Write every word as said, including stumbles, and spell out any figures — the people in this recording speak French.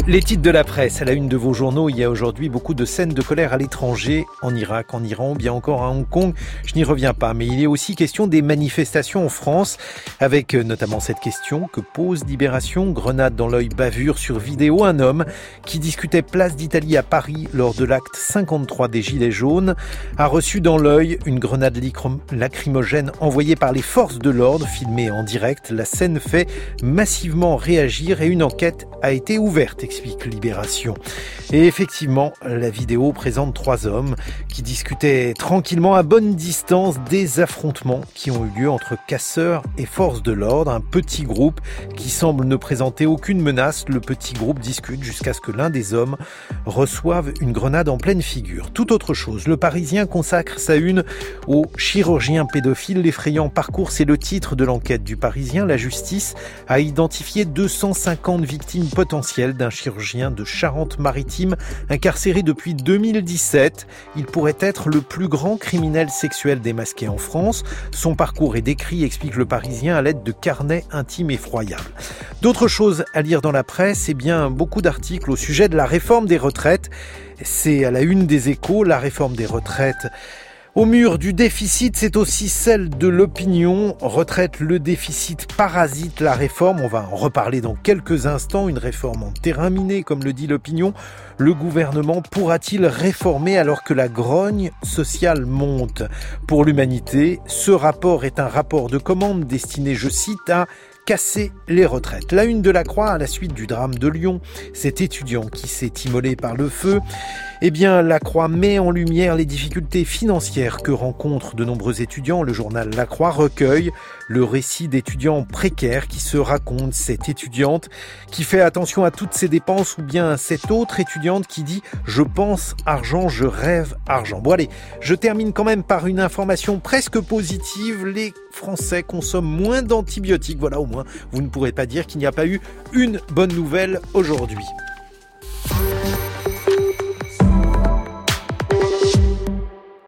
Les titres de la presse, à la une de vos journaux, il y a aujourd'hui beaucoup de scènes de colère à l'étranger, en Irak, en Iran, ou bien encore à Hong Kong. Je n'y reviens pas, mais il est aussi question des manifestations en France, avec notamment cette question que pose Libération, grenade dans l'œil, bavure sur vidéo, un homme qui discutait place d'Italie à Paris lors de l'acte cinquante-trois des Gilets jaunes, a reçu dans l'œil une grenade lacrymogène envoyée par les forces de l'ordre, filmée en direct. La scène fait massivement réagir et une enquête a été ouverte, explique Libération. Et effectivement, la vidéo présente trois hommes qui discutaient tranquillement à bonne distance des affrontements qui ont eu lieu entre casseurs et forces de l'ordre. Un petit groupe qui semble ne présenter aucune menace. Le petit groupe discute jusqu'à ce que l'un des hommes reçoive une grenade en pleine figure. Tout autre chose. Le Parisien consacre sa une au chirurgien pédophile. L'effrayant parcours, c'est le titre de l'enquête du Parisien. La justice a identifié deux cent cinquante victimes potentielles d'un chirurgien de Charente-Maritime incarcéré depuis deux mille dix-sept. Il pourrait être le plus grand criminel sexuel démasqué en France. Son parcours est décrit, explique le Parisien, à l'aide de carnets intimes effroyables. D'autres choses à lire dans la presse, eh bien, beaucoup d'articles au sujet de la réforme des retraites. C'est à la une des Échos, la réforme des retraites. Au mur du déficit, c'est aussi celle de l'opinion. Retraite, le déficit parasite la réforme. On va en reparler dans quelques instants. Une réforme en terrain miné, comme le dit l'opinion. Le gouvernement pourra-t-il réformer alors que la grogne sociale monte ? Pour l'humanité, ce rapport est un rapport de commande destiné, je cite, à casser les retraites. La une de la Croix, à la suite du drame de Lyon, cet étudiant qui s'est immolé par le feu, eh bien, la Croix met en lumière les difficultés financières que rencontrent de nombreux étudiants. Le journal La Croix recueille le récit d'étudiants précaires qui se racontent. Cette étudiante qui fait attention à toutes ses dépenses, ou bien cette autre étudiante qui dit « Je pense argent, je rêve argent ». Bon allez, je termine quand même par une information presque positive. Les Français consomment moins d'antibiotiques. Voilà, au moins, vous ne pourrez pas dire qu'il n'y a pas eu une bonne nouvelle aujourd'hui.